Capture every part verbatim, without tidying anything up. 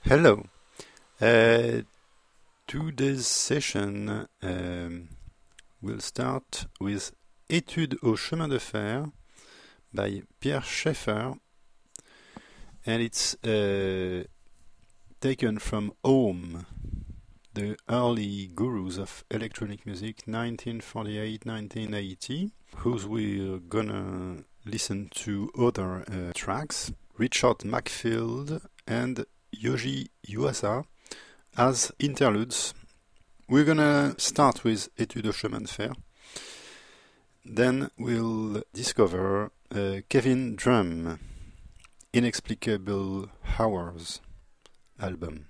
Hello. Uh, today's session um, will start with Études au chemin de fer by Pierre Schaeffer, and it's uh, taken from Ohm, the early gurus of electronic music, nineteen forty-eight to nineteen eighty, whose we're gonna listen to other uh, tracks, Richard Macfield and Yoji Yuasa as interludes. We're gonna start with Études au chemin de fer. Then we'll discover uh, Kevin Drum, Inexplicable Hours album.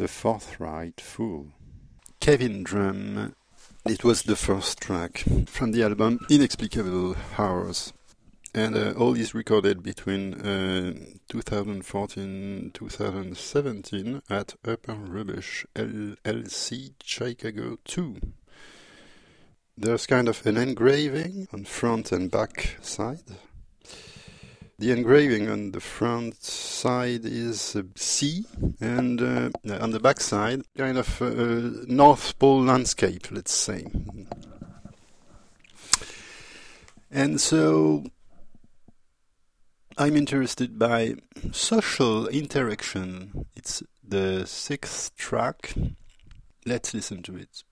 The Forthright Fool. Kevin Drum. It was the first track from the album Inexplicable Hours. And uh, all is recorded between uh, twenty fourteen to twenty seventeen at Upper Rubbish L L C Chicago two. There's kind of an engraving on front and back side. The engraving on the front side is a sea, and uh, on the back side, kind of a North Pole landscape, let's say. And so I'm interested by social interaction. It's the sixth track. Let's listen to it.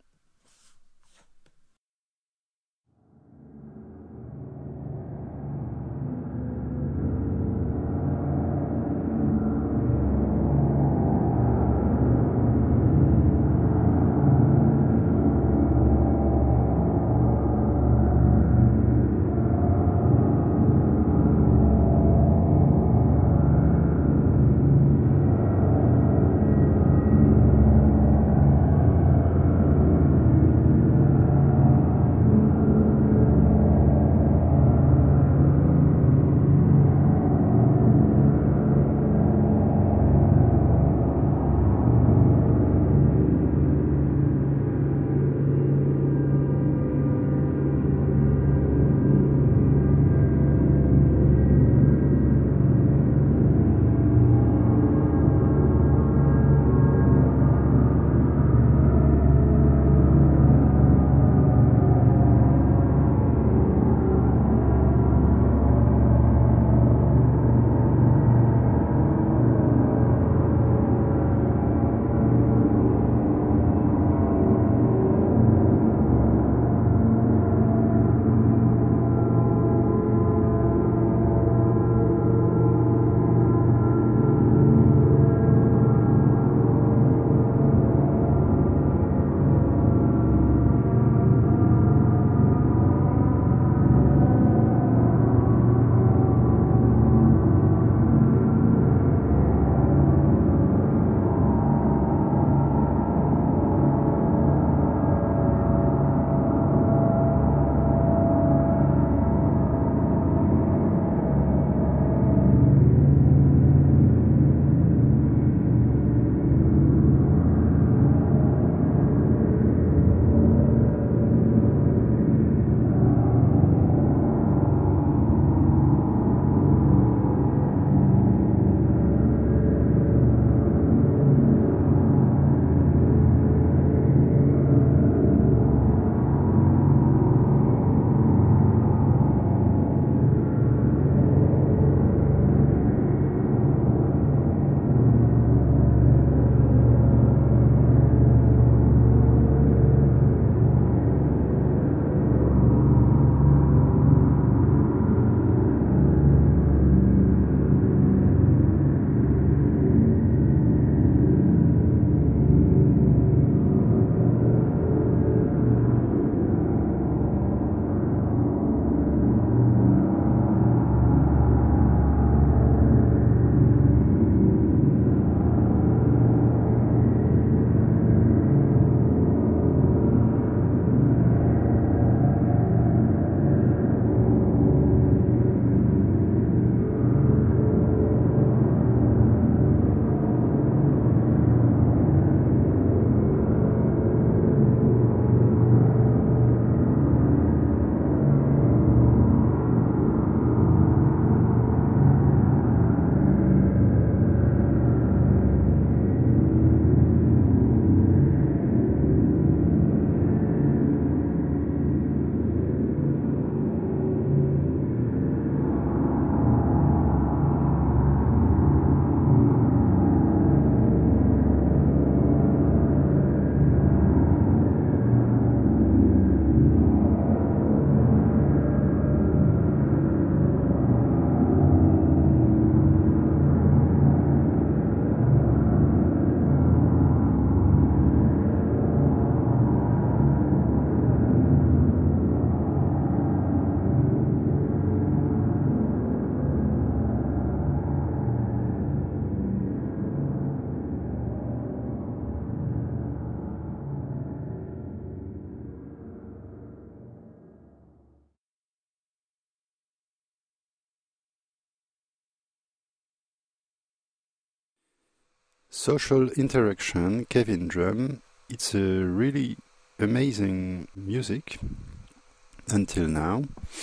Social Interaction, Kevin Drum. It's a really amazing music until now.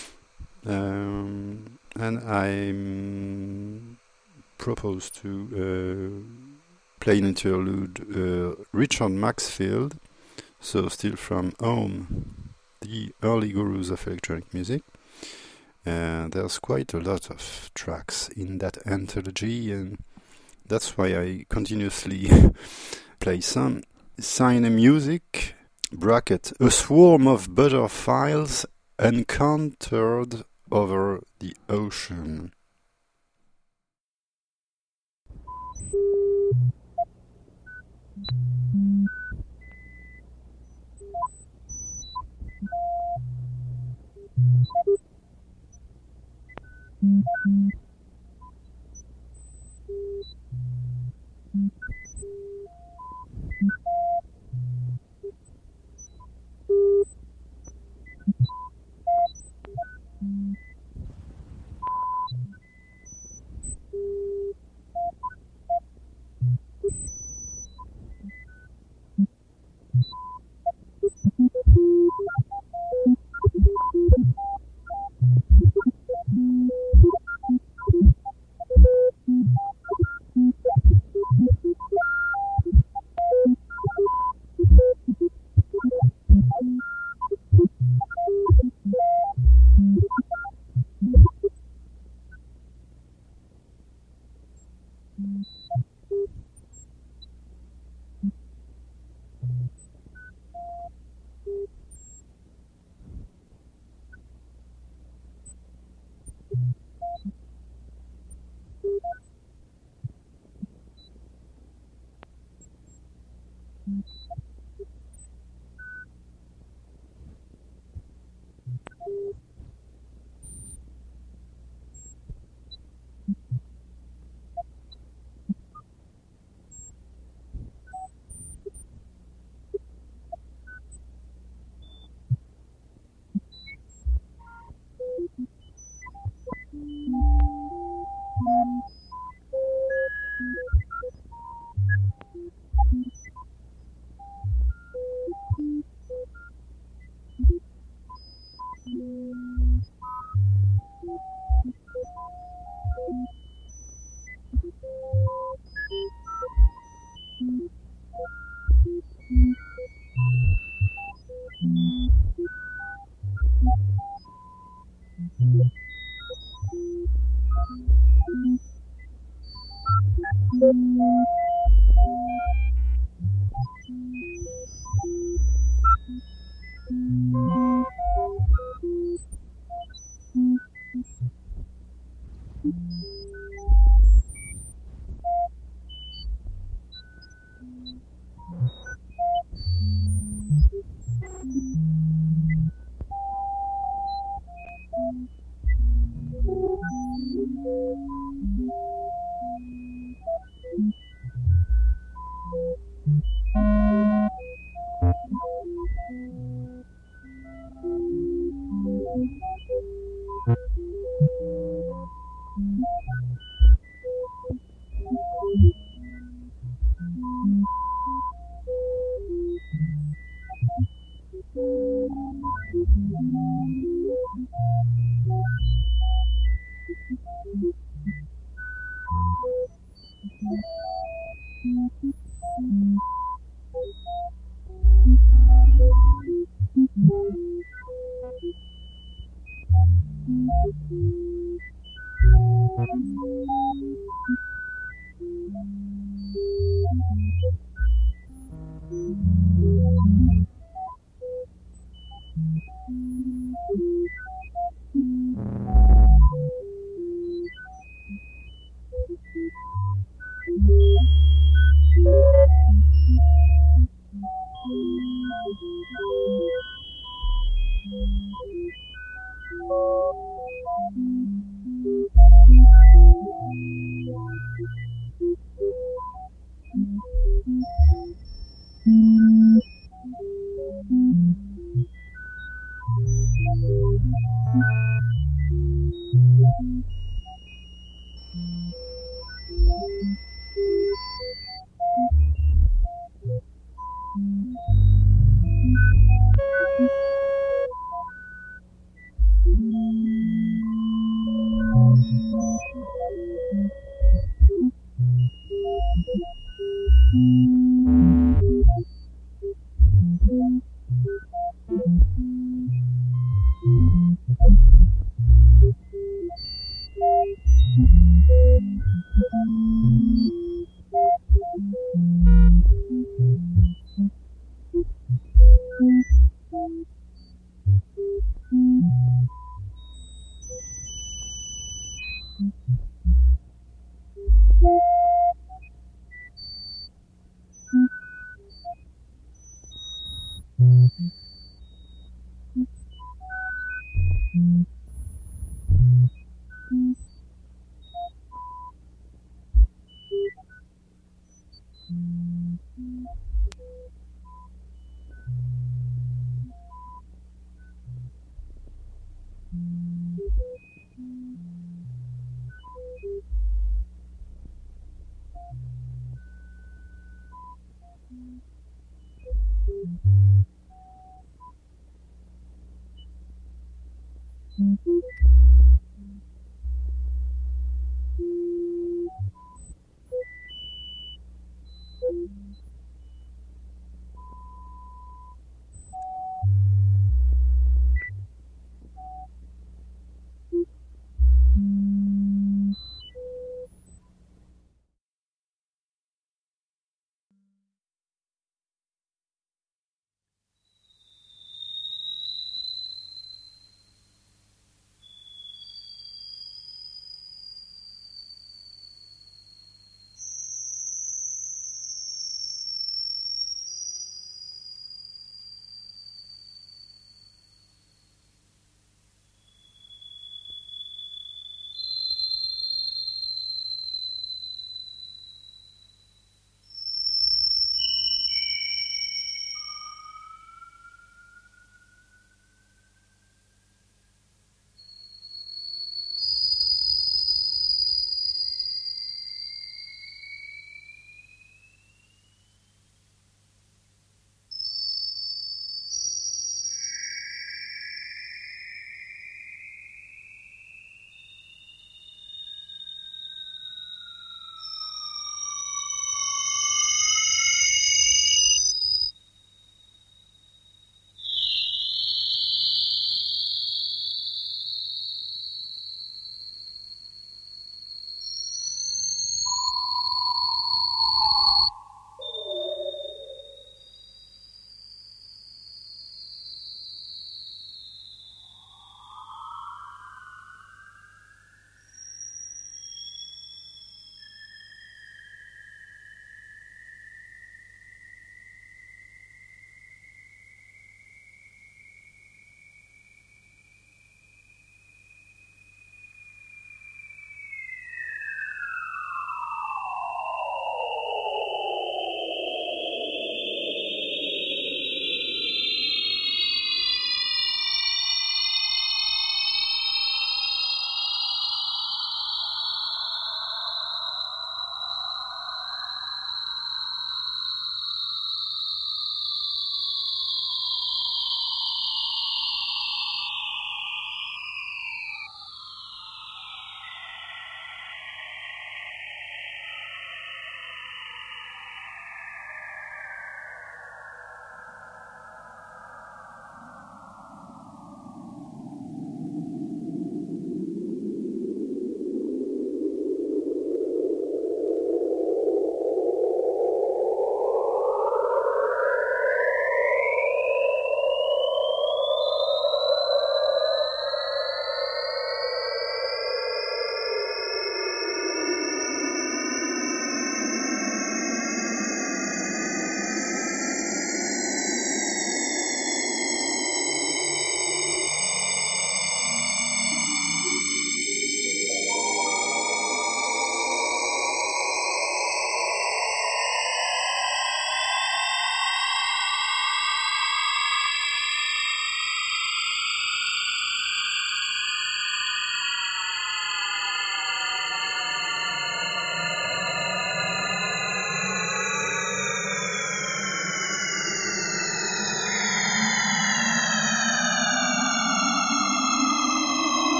Um, and I propose to uh, play an interlude uh, Richard Maxfield, so still from Home, the early gurus of electronic music. Uh, there's quite a lot of tracks in that anthology, and that's why I continuously play some. Sign music, bracket, a swarm of butterflies encountered over the ocean.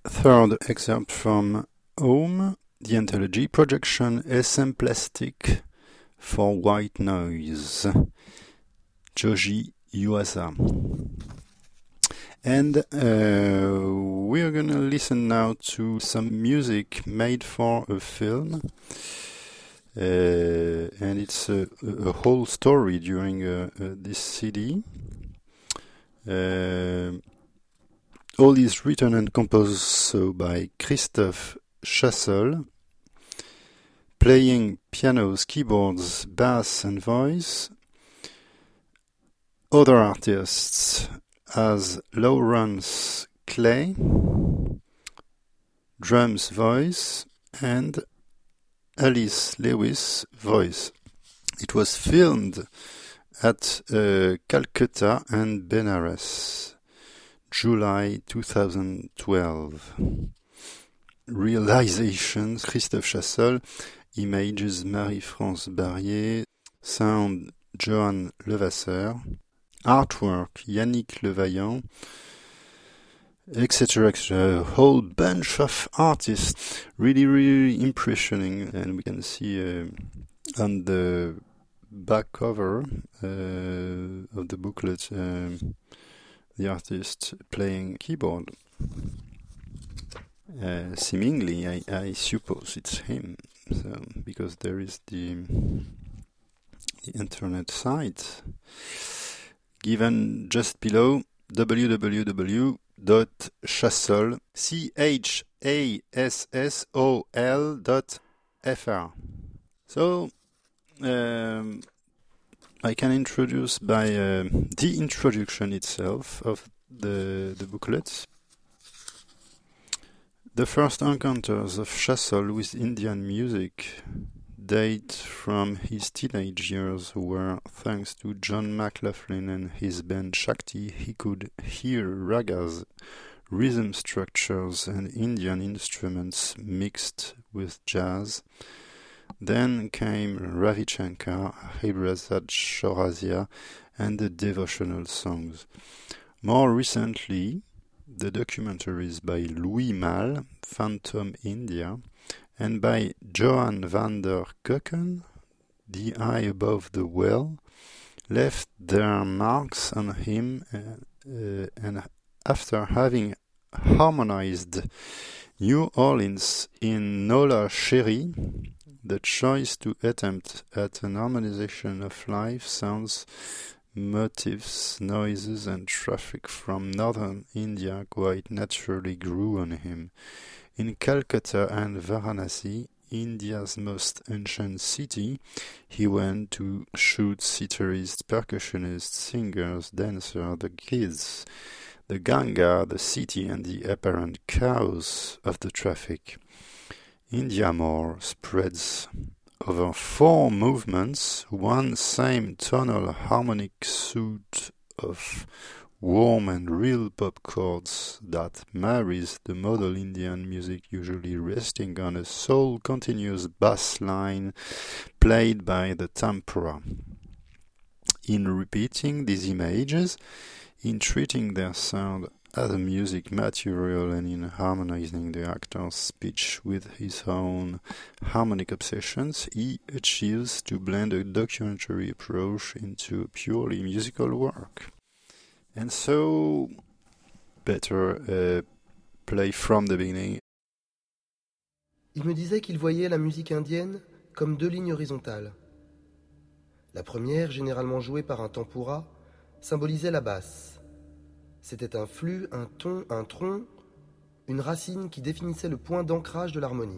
Third excerpt from Home, the anthology Projection Exemplastic for White Noise, Joji Yuasa. And uh, we are going to listen now to some music made for a film. Uh, and it's a, a whole story during uh, uh, this C D. Uh, all is written and composed so by Christophe Chassol, playing pianos, keyboards, bass and voice. Other artists as Lawrence Clay, drums, voice, and Alice Lewis, voice. It was filmed at uh, Calcutta and Benares, July twenty twelve. Realizations, Christophe Chassol. Images, Marie-France Barrier. Sound, Johan Levasseur. Artwork, Yannick Levaillant, et cetera, et cetera. A whole bunch of artists, really, really impressioning. And we can see uh, on the back cover uh, of the booklet uh, the artist playing keyboard. Uh, seemingly, I, I suppose it's him, so because there is the the internet site given just below, w w w dot chassol, C H A S S O L dot F R. So, um, I can introduce by uh, the introduction itself of the, the booklet. The first encounters of Chassol with Indian music date from his teenage years, where, thanks to John McLaughlin and his band Shakti, he could hear ragas, rhythm structures, and Indian instruments mixed with jazz. Then came Ravi Shankar, Hribrasad Chaurasia, and the devotional songs. More recently, the documentaries by Louis Malle, Phantom India, and by Johan van der Keuken, The Eye Above the Well, left their marks on him, uh, uh, and after having harmonized New Orleans in Nola Cherry, the choice to attempt at an harmonization of life, sounds, motifs, noises, and traffic from northern India quite naturally grew on him. In Calcutta and Varanasi, India's most ancient city, he went to shoot sitarists, percussionists, singers, dancers, the kids, the Ganga, the city, and the apparent chaos of the traffic. India more spreads over four movements, one same tonal harmonic suite of warm and real pop chords that marries the modal Indian music, usually resting on a soul continuous bass line played by the tempura. In repeating these images, in treating their sound as a music material, and in harmonizing the actor's speech with his own harmonic obsessions, he achieves to blend a documentary approach into a purely musical work. And so, better uh, play from the beginning. Il me disait qu'il voyait la musique indienne comme deux lignes horizontales. La première, généralement jouée par un tempura, symbolisait la basse. C'était un flux, un ton, un tronc, une racine qui définissait le point d'ancrage de l'harmonie.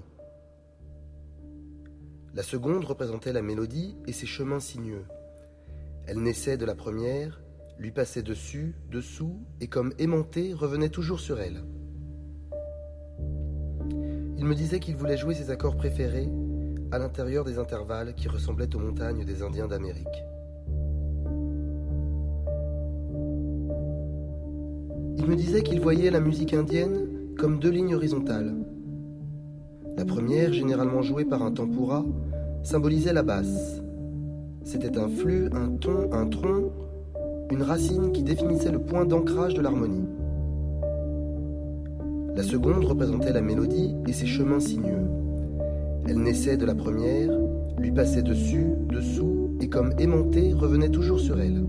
La seconde représentait la mélodie et ses chemins sinueux. Elle naissait de la première, lui passait dessus, dessous, et comme aimantée, revenait toujours sur elle. Il me disait qu'il voulait jouer ses accords préférés à l'intérieur des intervalles qui ressemblaient aux montagnes des Indiens d'Amérique. Il me disait qu'il voyait la musique indienne comme deux lignes horizontales. La première, généralement jouée par un tempura, symbolisait la basse. C'était un flux, un ton, un tronc, une racine qui définissait le point d'ancrage de l'harmonie. La seconde représentait la mélodie et ses chemins sinueux. Elle naissait de la première, lui passait dessus, dessous, et comme aimantée, revenait toujours sur elle.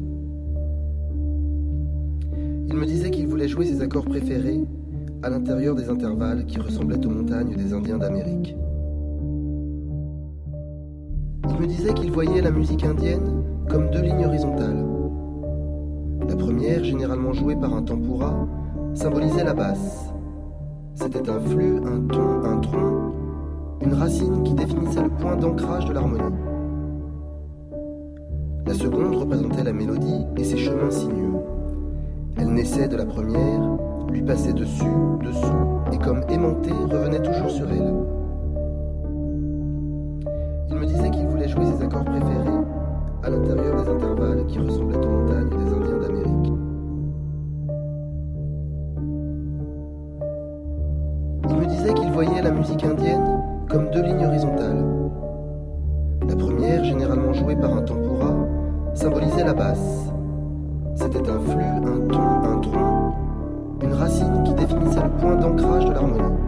Il me disait qu'il voulait jouer ses accords préférés à l'intérieur des intervalles qui ressemblaient aux montagnes des Indiens d'Amérique. Il me disait qu'il voyait la musique indienne comme deux lignes horizontales. La première, généralement jouée par un tempura, symbolisait la basse. C'était un flux, un ton, un tronc, une racine qui définissait le point d'ancrage de l'harmonie. La seconde représentait la mélodie et ses chemins sinueux. Elle naissait de la première, lui passait dessus, dessous, et comme aimantée, revenait toujours sur elle. Il me disait qu'il voulait jouer ses accords préférés à l'intérieur des intervalles qui ressemblaient aux montagnes des Indiens d'Amérique. Il me disait qu'il voyait la musique indienne comme deux lignes horizontales. La première, généralement jouée par un tempura, symbolisait la basse. C'était un flux, un ton, un tronc, une racine qui définissait le point d'ancrage de l'harmonie.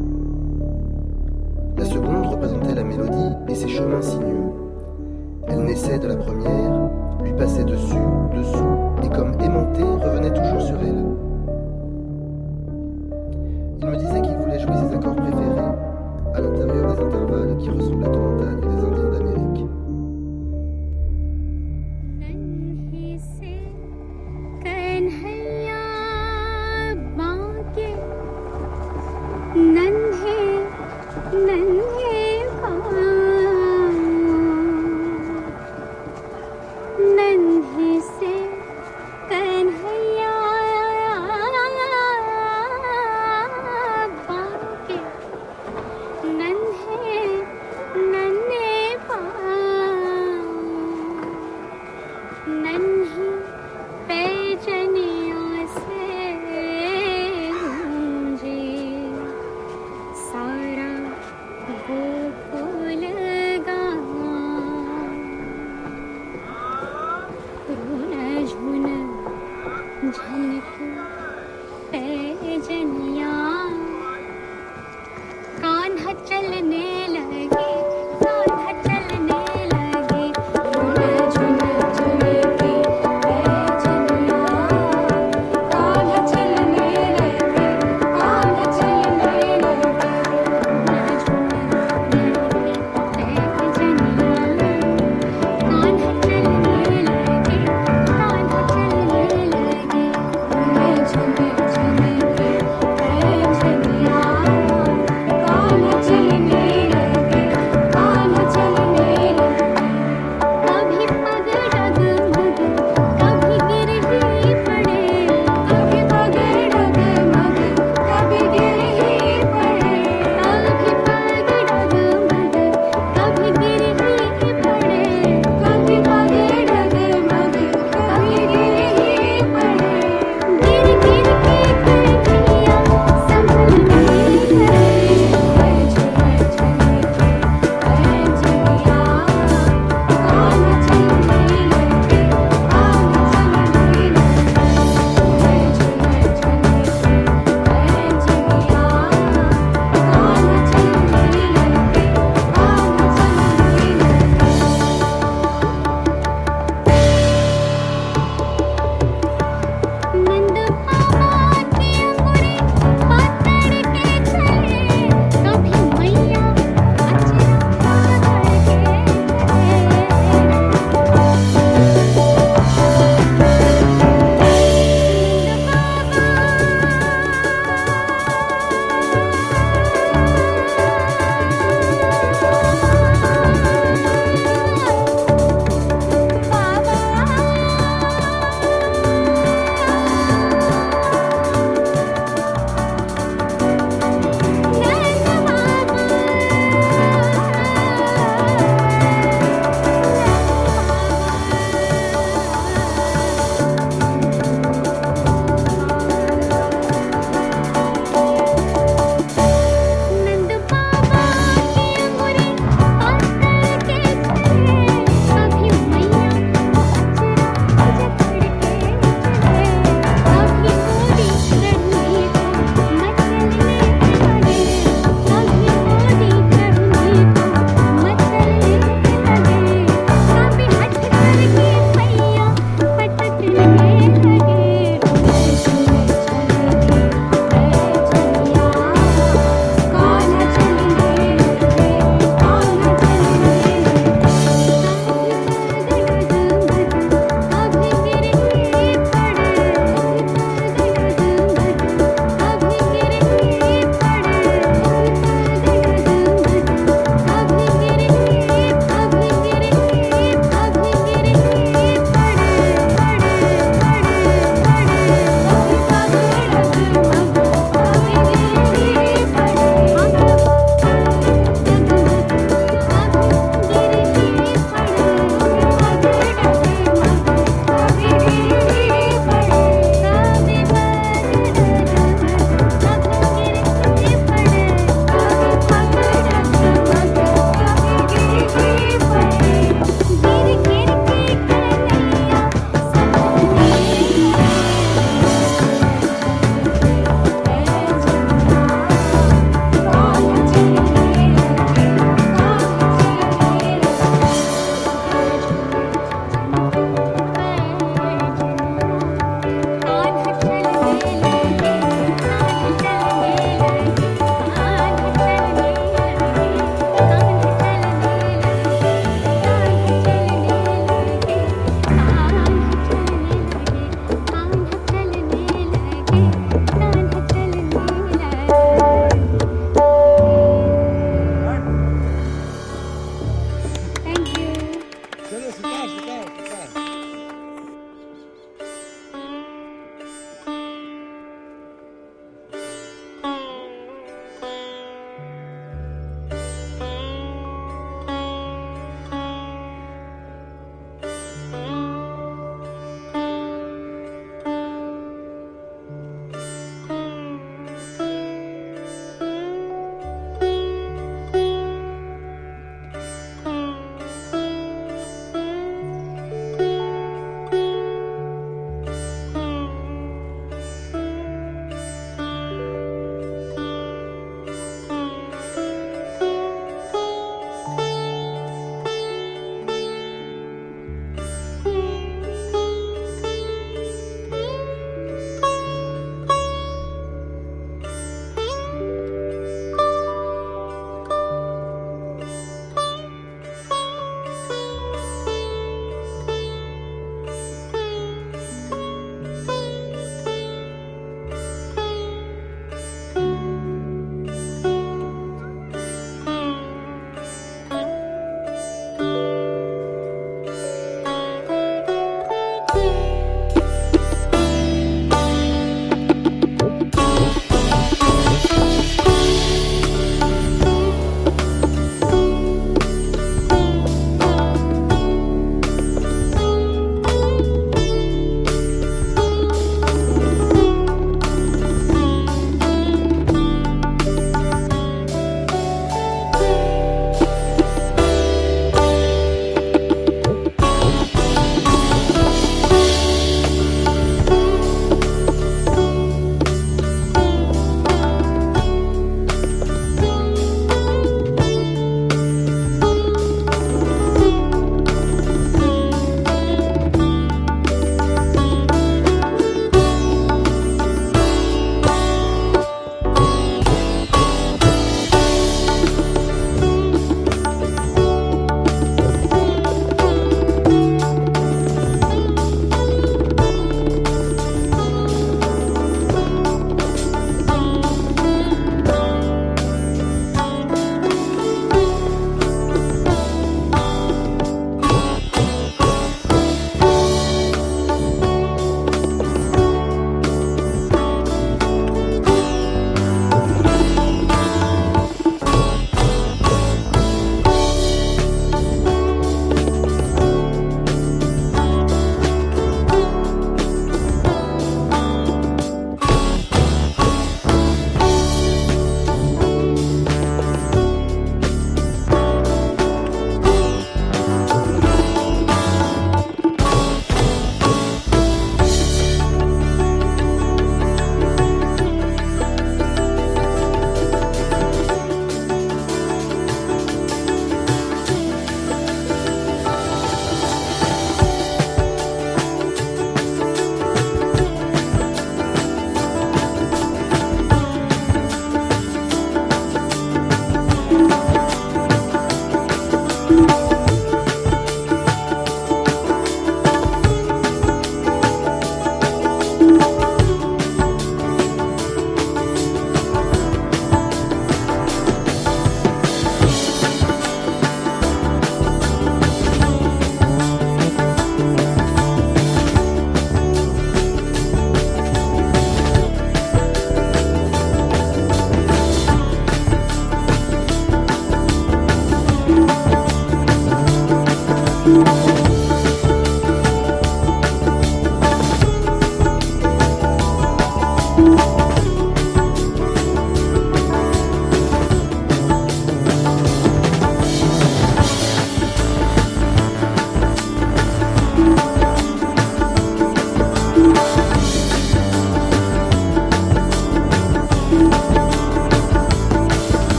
La seconde représentait la mélodie et ses chemins sinueux. Elle naissait de la première, lui passait dessus, dessous, et comme aimantée, revenait toujours sur elle. Il me disait qu'il voulait jouer ses accords préférés à l'intérieur des intervalles qui ressemblaient aux montagnes des Indiens d'Amérique. चलने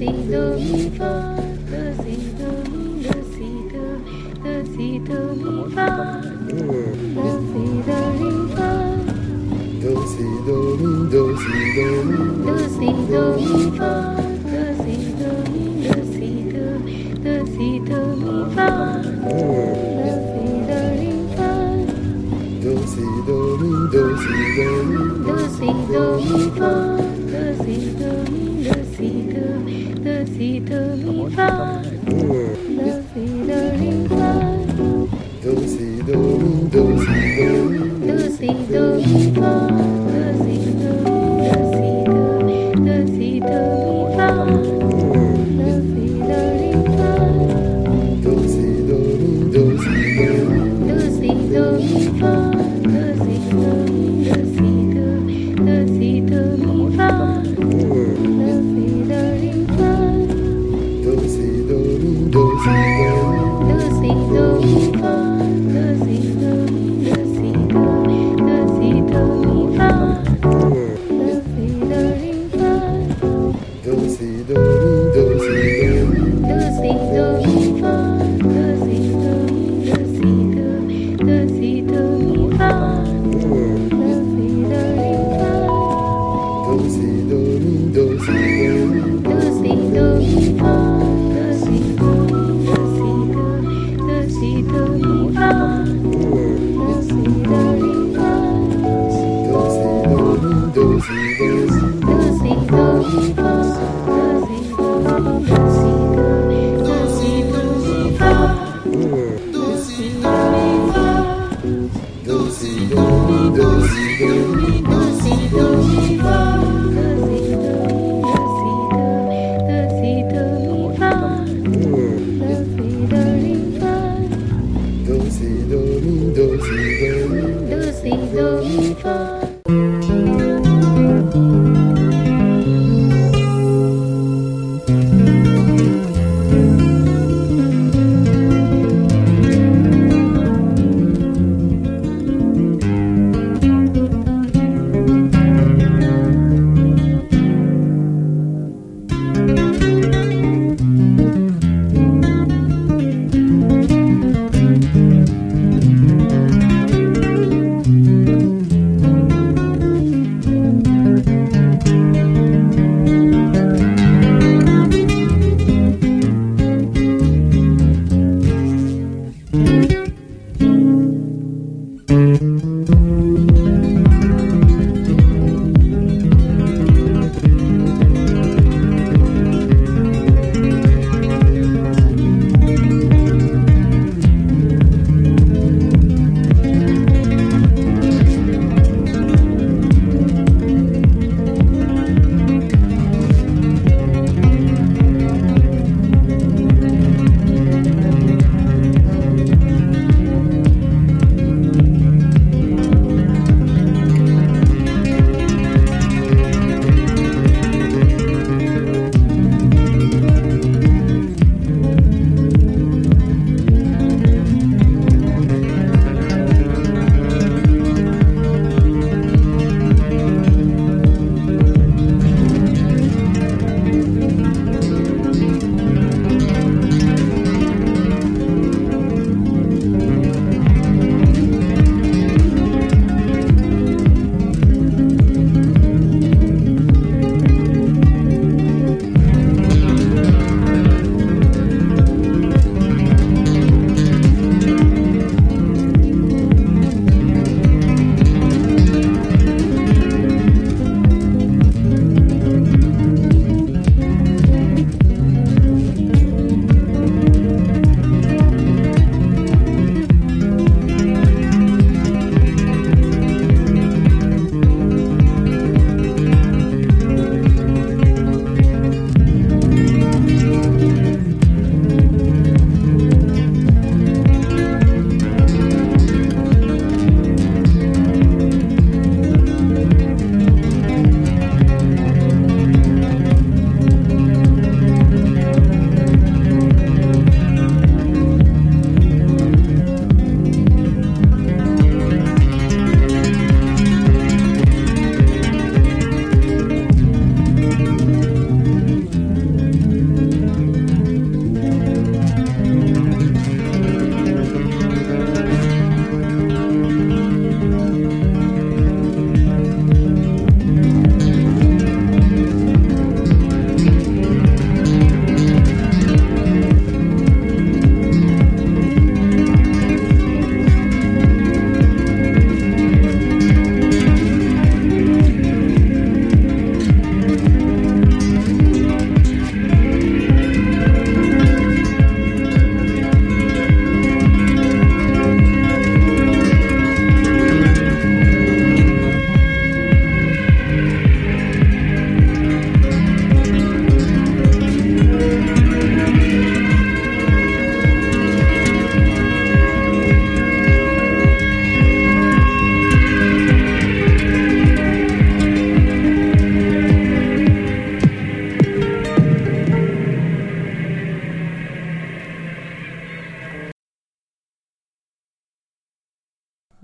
si do mi fa, do si do mi, do si do, do si do mi fa, do si do mi fa, Do si do mi, do si do mi, do si do mi fa, do si do mi, do si do, do si do mi fa, do si do mi fa, do si do mi, do si do mi, do si do mi fa, do si do mi, do si do, do si do mi fa, do si do mi fa, do si do mi, do si do mi, do si do mi fa, do si do mi, do si do, do si do mi fa, do si do mi fa, do si do mi, do si do mi, do si do mi fa, do si do mi, do si do, do si do mi fa, do si do mi fa, do si do mi, do si do mi, do si do mi fa, do si do mi, do si do, do si do mi fa, do si do mi fa, do si do mi, do si do mi, do si do mi fa, do si do mi, do si do, do si do mi fa, do si do mi fa, do si do mi, do si do mi, do si do mi fa, do si do mi, do si do, do si do mi fa, do si do mi fa, do si do mi, do si do mi, do si do mi fa, do si do mi, do si do, do si do mi fa, do si do mi fa, do si do mi, do si do mi, do si do mi fa, do si do mi, do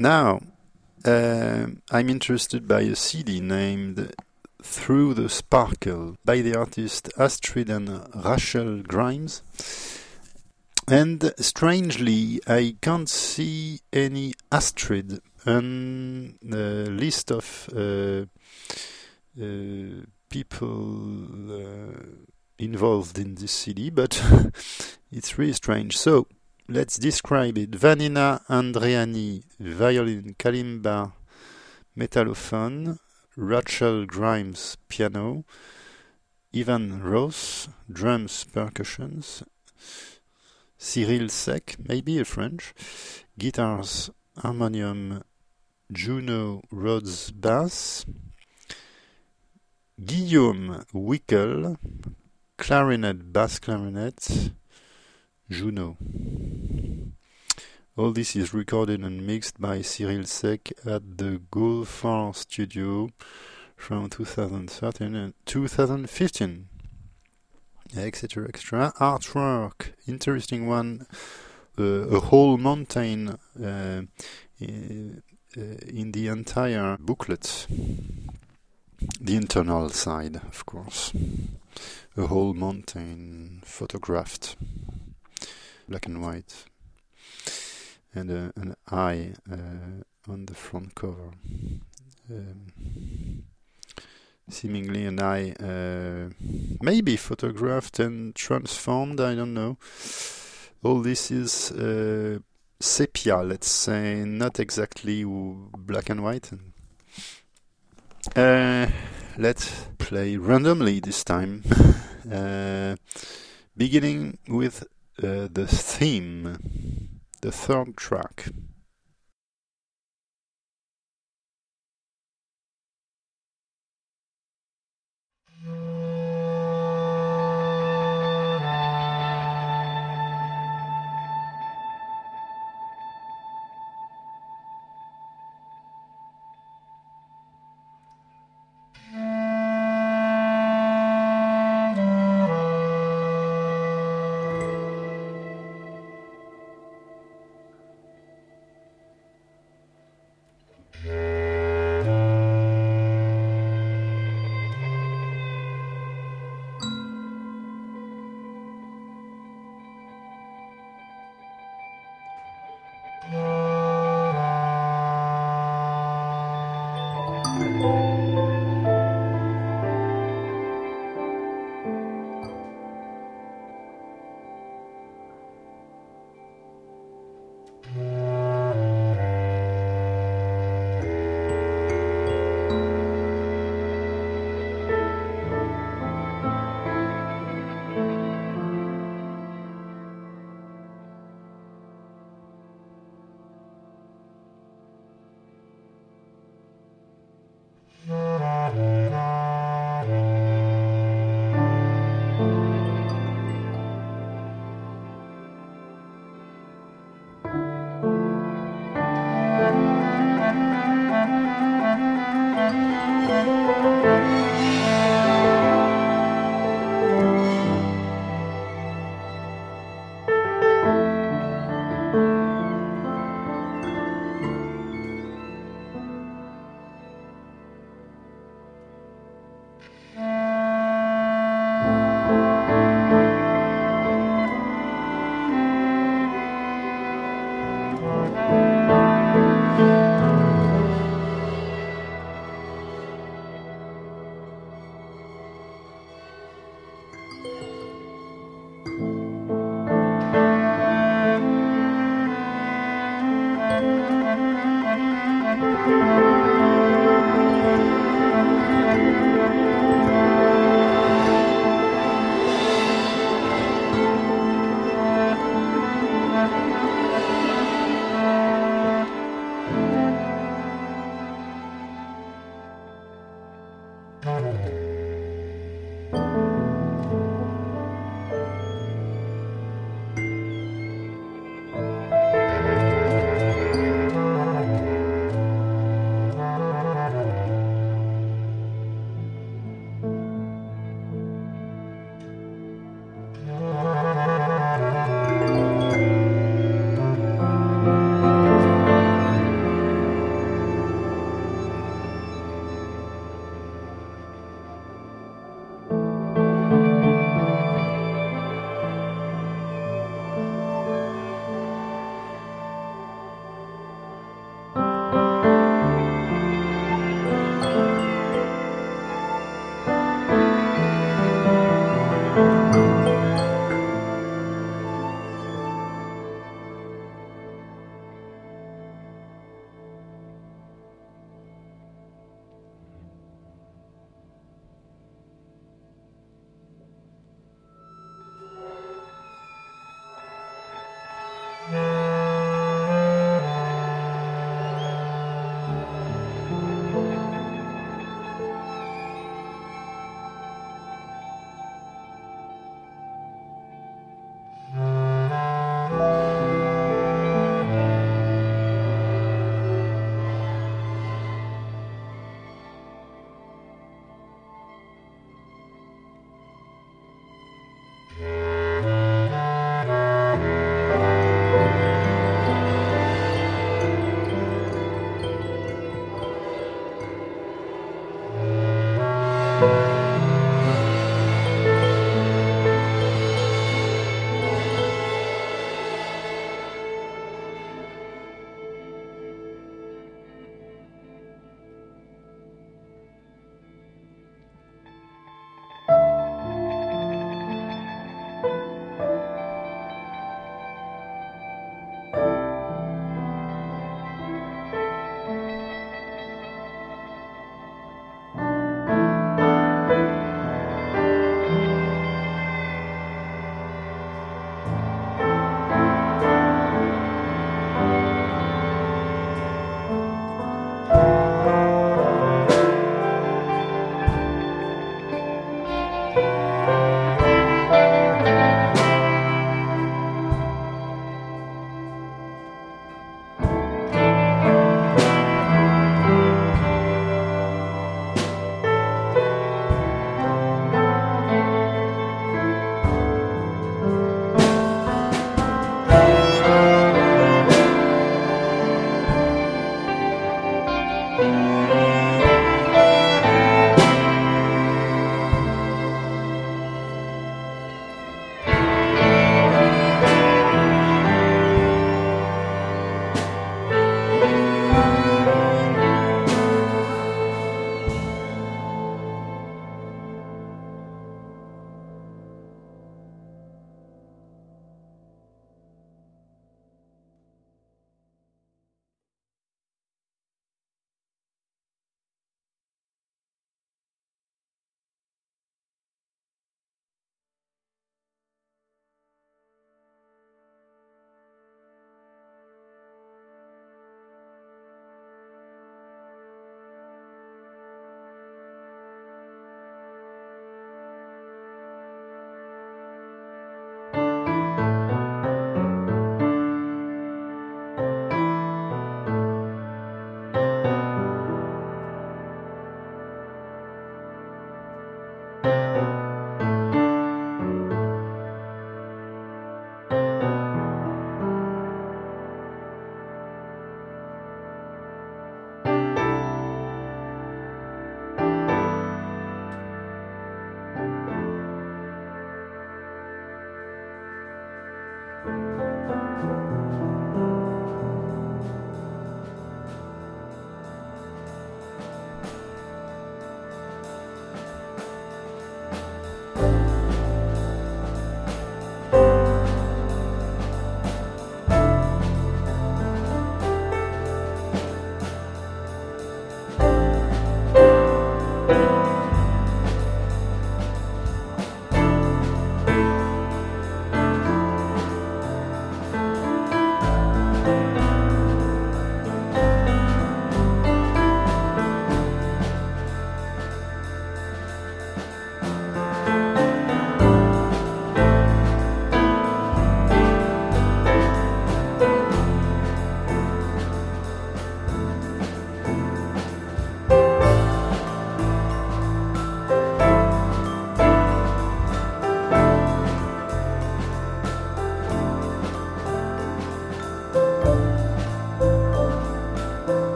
Now, uh, I'm interested by a C D named Through the Sparkle by the artist Astrid and Rachel Grimes. And strangely, I can't see any Astrid on the list of uh, uh, people uh, involved in this C D, but it's really strange. So, let's describe it. Vanina Andreani, violin, kalimba, metallophone, Rachel Grimes, piano, Ivan Ross, drums, percussions, Cyril Sec, maybe a French, guitars, harmonium, Juno Rhodes bass, Guillaume Wickel, clarinet, bass clarinet, Juno. All this is recorded and mixed by Cyril Sec at the Golfar Studio from two thousand thirteen and two thousand fifteen. Etc. Extra artwork, interesting one. Uh, a whole mountain uh, in, uh, in the entire booklet. The internal side, of course. A whole mountain photographed, black and white, and uh, an eye uh, on the front cover. Um, seemingly an eye uh, maybe photographed and transformed, I don't know. All this is uh, sepia, let's say, not exactly black and white. Uh, let's play randomly this time, uh, beginning with uh, the theme, the third track.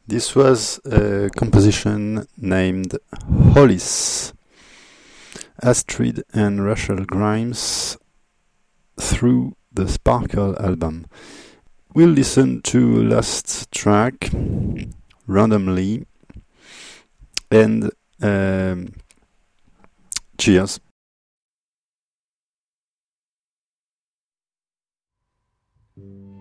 This was a composition named Hollis. Astrid and Rachel Grimes through the Sparkle album. We'll listen to last track randomly and um, cheers. Mm.